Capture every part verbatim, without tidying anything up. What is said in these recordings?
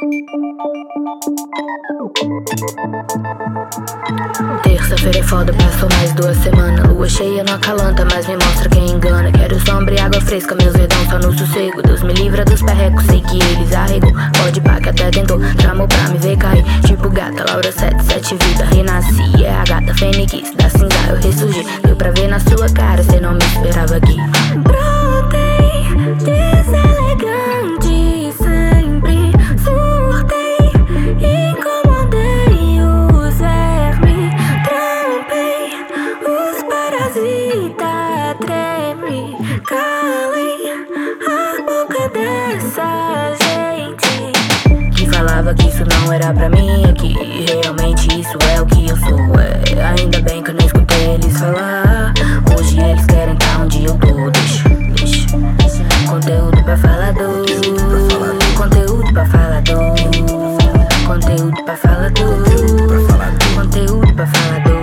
Terça-feira é foda, passou mais duas semanas. Lua cheia não acalanta, mas me mostra quem engana. Quero sombra e água fresca, meus dedão só no sossego. Deus me livra dos perrecos, sei que eles arregam. Pode pá que até tentou, chamou pra me ver cair. Tipo gata, Laura sete, sete vida, renasci. É a gata fênix, da cinza eu ressurgi. Deu pra ver na sua cara, cê não me esperava aqui. Brotei, deselegante, sempre surtei, incomodei os vermes, trampei, os parasitas treme, calei a boca dessa gente que falava que isso não era pra mim, que realmente isso é o que eu sou. É, ainda bem que eu não escutei eles falar. Hoje eles querem tá onde eu tô. Deixa, deixa. Conteúdo pra falador. Conteúdo pra falador. Conteúdo pra falador. Conteúdo pra falador.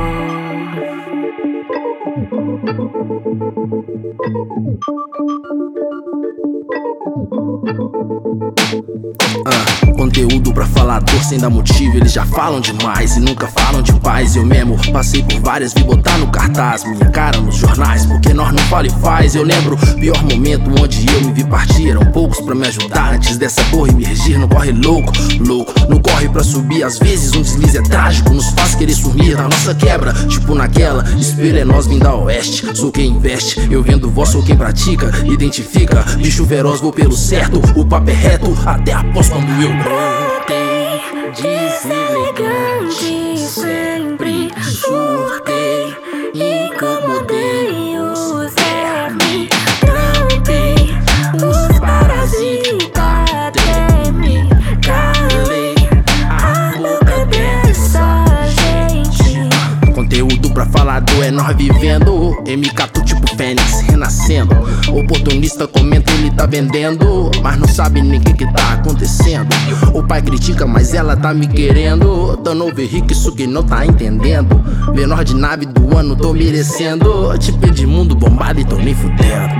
Ah, conteúdo pra falador sem dar motivo. Eles já falam demais e nunca falam de paz. Eu mesmo passei por várias, vi botar no cartaz minha cara nos jornais, porque nós não fala e faz. Eu lembro o pior momento onde eu me vi partir. Eram poucos pra me ajudar antes dessa porra emergir. Não corre louco, louco, não corre pra subir. Às vezes um deslize é trágico, nos faz querer sumir na nossa quebra. Tipo naquela, espelho é nós vim da oeste. Sou quem investe, eu vendo voz, sou quem pratica. Identifica, bicho feroz, vou pelo certo. O papo é reto, até após quando eu Brotei, deselegante, sempre surtei, incomodei os vermes, trampei, os parasitas treme, calei a boca dessa gente. Conteúdo pra falador é nós vivendo. M K tu tipo Fênix renascendo. Oportunista comenta, ele tá vendendo, mas não sabe nem o que que tá acontecendo. O pai critica, mas ela tá me querendo. Dando overrique, isso que não tá entendendo. Menor de nave do ano, tô merecendo. Tipo Edmundo bombado e tô nem fudendo.